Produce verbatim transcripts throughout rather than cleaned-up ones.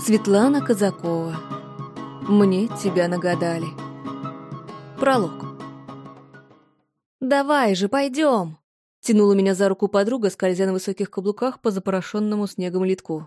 Светлана Казакова. Мне тебя нагадали. Пролог. «Давай же, пойдем!» Тянула меня за руку подруга, скользя на высоких каблуках по запорошенному снегом литку.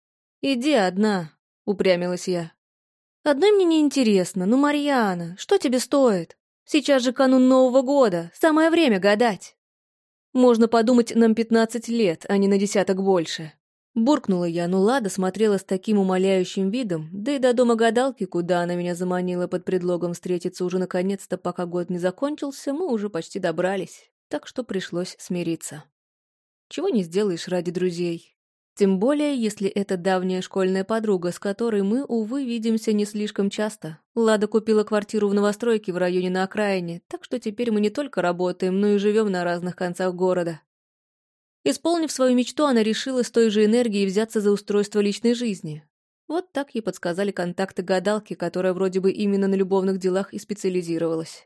«Иди одна», — упрямилась я. «Одной мне не интересно. Ну, Марьяна, что тебе стоит? Сейчас же канун Нового года, самое время гадать». «Можно подумать, нам пятнадцать лет, а не на десяток больше». Буркнула я, но Лада смотрела с таким умоляющим видом, да и до дома гадалки, куда она меня заманила под предлогом встретиться уже наконец-то, пока год не закончился, мы уже почти добрались, так что пришлось смириться. Чего не сделаешь ради друзей. Тем более, если это давняя школьная подруга, с которой мы, увы, видимся не слишком часто. Лада купила квартиру в новостройке в районе на окраине, так что теперь мы не только работаем, но и живем на разных концах города. Исполнив свою мечту, она решила с той же энергией взяться за устройство личной жизни. Вот так ей подсказали контакты гадалки, которая вроде бы именно на любовных делах и специализировалась.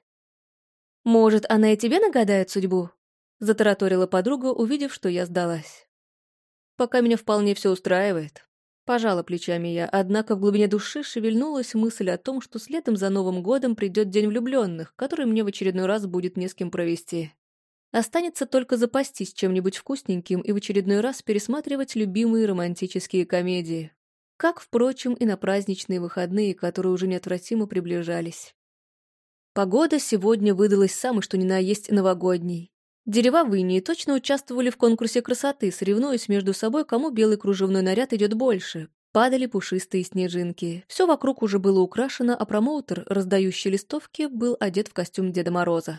«Может, она и тебе нагадает судьбу?» — затараторила подруга, увидев, что я сдалась. «Пока меня вполне все устраивает». Пожала плечами я, однако в глубине души шевельнулась мысль о том, что следом за Новым годом придет День влюбленных, который мне в очередной раз будет не с кем провести. Останется только запастись чем-нибудь вкусненьким и в очередной раз пересматривать любимые романтические комедии. Как, впрочем, и на праздничные выходные, которые уже неотвратимо приближались. Погода сегодня выдалась самой что ни на есть новогодней. Дерева в инии точно участвовали в конкурсе красоты, соревнуясь между собой, кому белый кружевной наряд идет больше. Падали пушистые снежинки. Все вокруг уже было украшено, а промоутер, раздающий листовки, был одет в костюм Деда Мороза.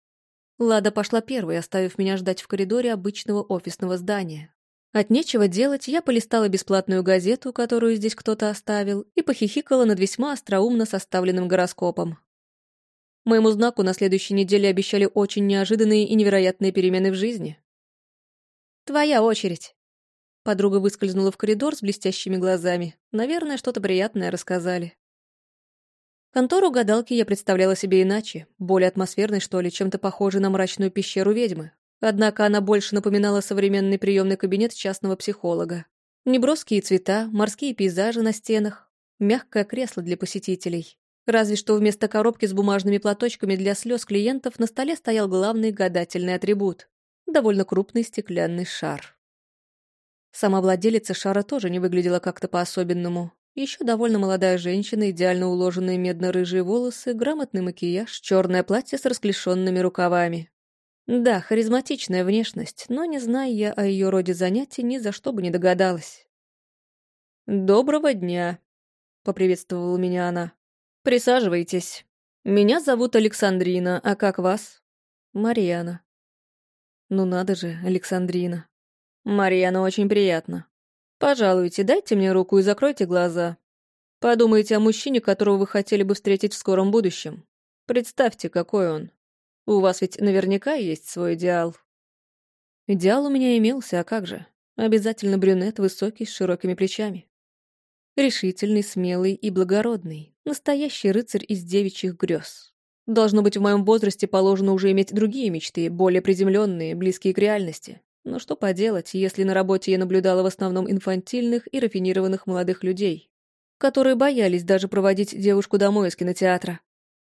Лада пошла первой, оставив меня ждать в коридоре обычного офисного здания. От нечего делать, я полистала бесплатную газету, которую здесь кто-то оставил, и похихикала над весьма остроумно составленным гороскопом. Моему знаку на следующей неделе обещали очень неожиданные и невероятные перемены в жизни. «Твоя очередь!» Подруга выскользнула в коридор с блестящими глазами. Наверное, что-то приятное рассказали. Контору гадалки я представляла себе иначе, более атмосферной, что ли, чем-то похожей на мрачную пещеру ведьмы. Однако она больше напоминала современный приемный кабинет частного психолога. Неброские цвета, морские пейзажи на стенах, мягкое кресло для посетителей. Разве что вместо коробки с бумажными платочками для слез клиентов на столе стоял главный гадательный атрибут — довольно крупный стеклянный шар. Сама владелица шара тоже не выглядела как-то по-особенному. Еще довольно молодая женщина, идеально уложенные медно-рыжие волосы, грамотный макияж, черное платье с расклешенными рукавами. Да, харизматичная внешность, но не зная я о ее роде занятий, ни за что бы не догадалась. «Доброго дня», — поприветствовала меня она. «Присаживайтесь. Меня зовут Александрина, а как вас?» «Марьяна». «Ну надо же, Александрина. Марьяна, очень приятно. Пожалуйте, дайте мне руку и закройте глаза. Подумайте о мужчине, которого вы хотели бы встретить в скором будущем. Представьте, какой он. У вас ведь наверняка есть свой идеал». Идеал у меня имелся, а как же? Обязательно брюнет, высокий, с широкими плечами. Решительный, смелый и благородный. Настоящий рыцарь из девичьих грез. Должно быть, в моем возрасте положено уже иметь другие мечты, более приземленные, близкие к реальности. Но что поделать, если на работе я наблюдала в основном инфантильных и рафинированных молодых людей, которые боялись даже проводить девушку домой из кинотеатра.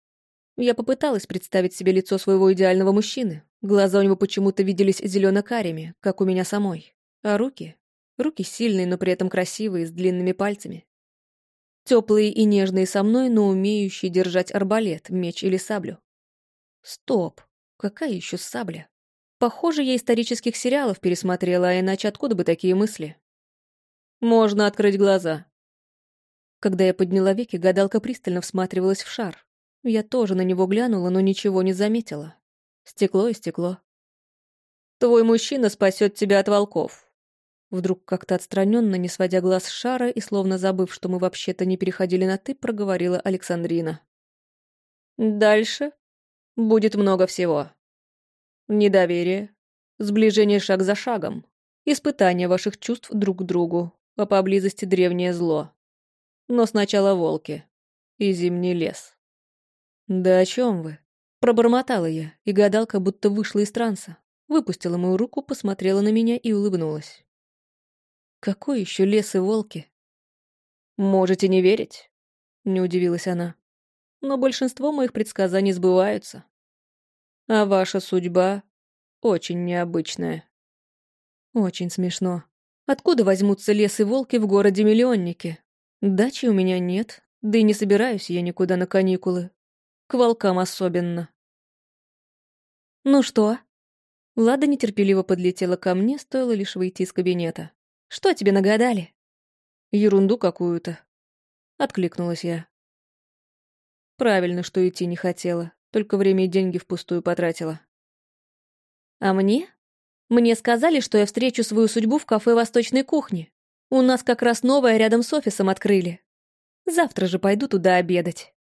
Я попыталась представить себе лицо своего идеального мужчины. Глаза у него почему-то виделись зелено-карими, как у меня самой. А руки? Руки сильные, но при этом красивые, с длинными пальцами. Теплые и нежные со мной, но умеющие держать арбалет, меч или саблю. Стоп, какая еще сабля? Похоже, я исторических сериалов пересмотрела, а иначе откуда бы такие мысли? Можно открыть глаза. Когда я подняла веки, гадалка пристально всматривалась в шар. Я тоже на него глянула, но ничего не заметила. Стекло и стекло. «Твой мужчина спасет тебя от волков». Вдруг как-то отстраненно, не сводя глаз с шара и словно забыв, что мы вообще-то не переходили на «ты», проговорила Александрина. «Дальше будет много всего. Недоверие, сближение шаг за шагом, испытание ваших чувств друг к другу, а поблизости древнее зло. Но сначала волки и зимний лес». «Да о чем вы?» Пробормотала я, и гадалка будто вышла из транса. Выпустила мою руку, посмотрела на меня и улыбнулась. «Какой еще лес и волки?» «Можете не верить», — не удивилась она. «Но большинство моих предсказаний сбываются. А ваша судьба очень необычная». Очень смешно. Откуда возьмутся лес и волки в городе-миллионнике? Дачи у меня нет, да и не собираюсь я никуда на каникулы. К волкам особенно. «Ну что?» Лада нетерпеливо подлетела ко мне, стоило лишь выйти из кабинета. «Что тебе нагадали?» «Ерунду какую-то», — откликнулась я. Правильно, что идти не хотела, только время и деньги впустую потратила. «А мне?» «Мне сказали, что я встречу свою судьбу в кафе восточной кухни. У нас как раз новое рядом с офисом открыли. Завтра же пойду туда обедать».